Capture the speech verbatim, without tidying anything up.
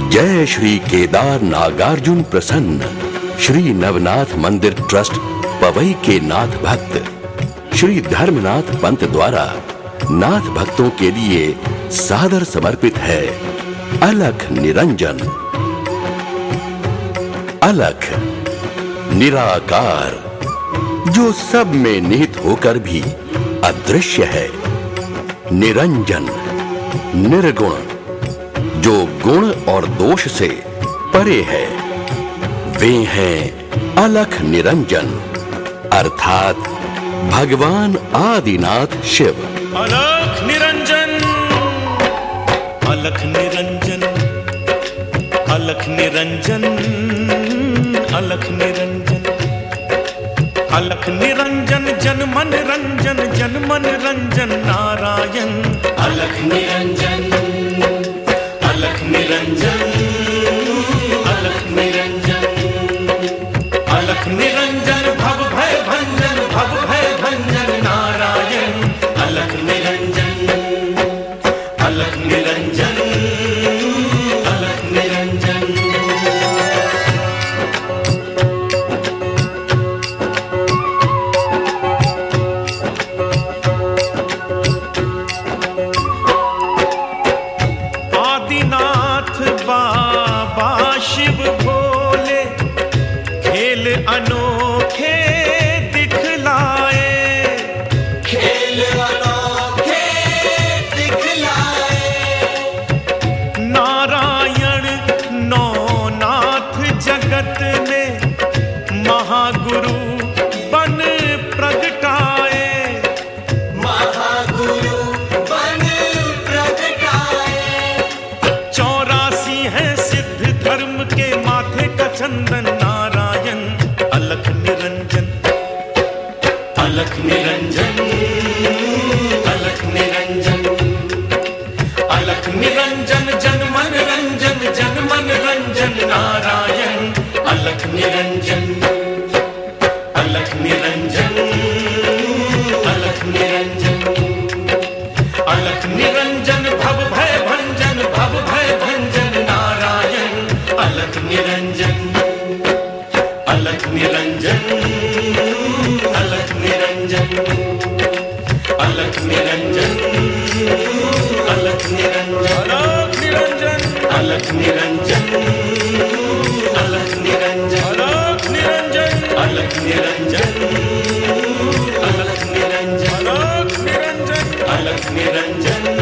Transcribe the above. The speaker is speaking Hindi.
जय श्री केदार नागार्जुन प्रसन्न श्री नवनाथ मंदिर ट्रस्ट पवई के नाथ भक्त श्री धर्मनाथ पंत द्वारा नाथ भक्तों के लिए सादर समर्पित है अलख निरंजन। अलख निराकार, जो सब में निहित होकर भी अदृश्य है। निरंजन निर्गुण, जो गुण और दोष से परे है। वे हैं अलख निरंजन अर्थात भगवान आदिनाथ शिव। अलख निरंजन, अलख निरंजन, अलख निरंजन, अलख निरंजन, अलख निरंजन, जन मन रंजन, जन मन रंजन नारायण। अलख निरंजन, अलख निरंजन, अलख निरंजन, अलख निरंजन, भव भय भंजन, भव भय भंजन नारायण। अलख निरंजन, अलख निरंजन, अलख निरंजन। आदिनाथ बाबा शिव भोले खेल अनोखे दिखलाए, खेल अनोखे दिखलाए। नारायण नौनाथ जगत ने महागुरु बन प्रगटाए। महागुरु बन प्रगटाए। चौरासी है सिद्ध धर्म के माथे का चंदन नारायण। अलख निरंजन, अलख निरंजन, अलख निरंजन, अलख निरंजन, जन मन रंजन, जन मन रंजन नारायण। अलख निरंजन, अलख निरंजन, अलख निरंजन, अलख निरंजन, भव भय भंजन, भव भय भंजन नारायण। अलख निरंजन, अलख निरंजन, अलख निरंजन, अलख निरंजन, अलख निरंजन, अलख निरंजन, अलख निरंजन, अलख निरंजन, अलख निरंजन, अलख निरंजन, अलख निरंजन, अलख निरंजन, अलख निरंजन।